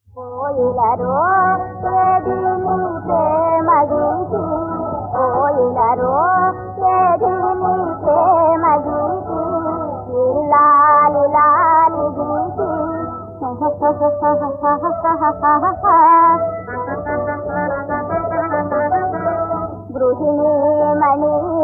కోయిలరో ఏది నీ ప్రేమ గీతి, కోయిలరో ఏది నీ ప్రేమ గీతి, ఇల్లాలి లాలి గీతి. గృహిణీ మణి